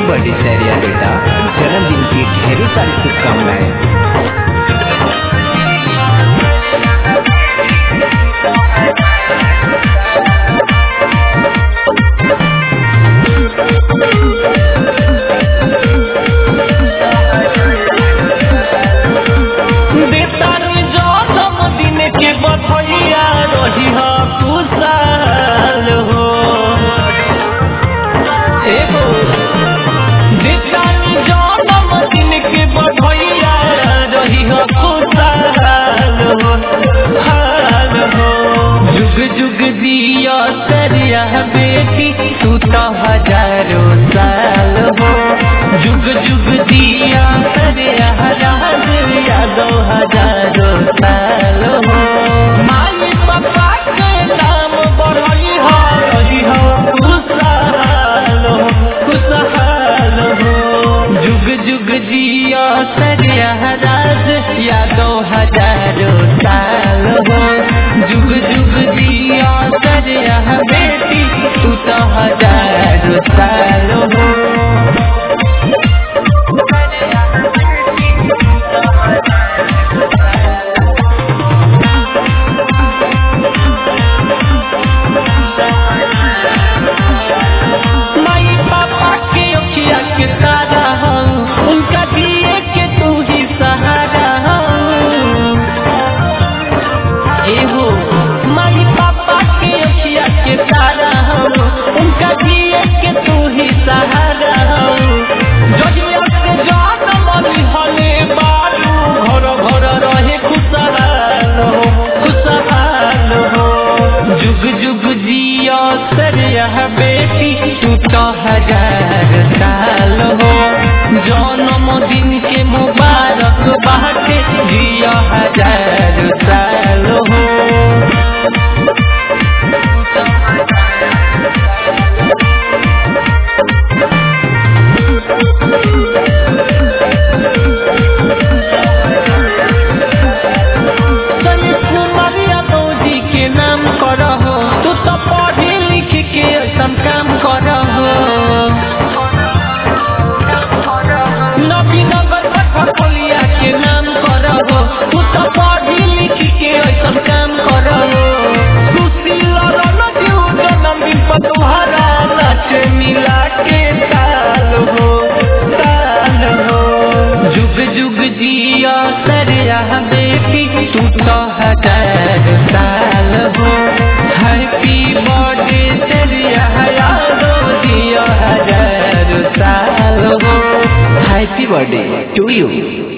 Birthday Syria बेटा, जन्मदिन की ढेरों सारी शुभकामनाएं। जुग जुग दिया सरिया बेटी तू तो हजारों साल हो। जुग जुग दिया सरिया यादों हजारों साल हो। माई पापा के नाम बढ़ई हो खुशहाल हो खुशहाल हो। जुग जुग दिया सरिया यादों हजारों साल हो। जुग जुग दिया सरिया बेटी तू तो हजारों साल हो। माई पापा के अखिया के तारा हो, उनका दिए के तू ही सहारा हो। एहो माई पापा के अखिया के तारा हो, उनका दिए के तू ही सहारा हो। जगिया से जान मरी हले बारू, घर घर रहे खुशहाल हो खुशहाल हो। जुग जुग जिया सरिया बेटी तू तो हजार साल हो। जन्मदिन के मुबारक बाटे जिया हजार साल हो। के नाम करहो, तू तो पढ़ी लिख के ऐसा काम करहो। नबीनगर खलिया के नाम करहो, तू तो पढ़ी लिख के ऐसा काम करहो। खुशी लड़न जीव जन्मदिन पर तुम्हारा नाच मिला के ताल हो ताल हो। जुग जुग जिया सरिया बेटी तू तो हजार साल हो। हैप्पी बर्थडे सरिया यादों दिया हजार साल हो। Happy birthday to you.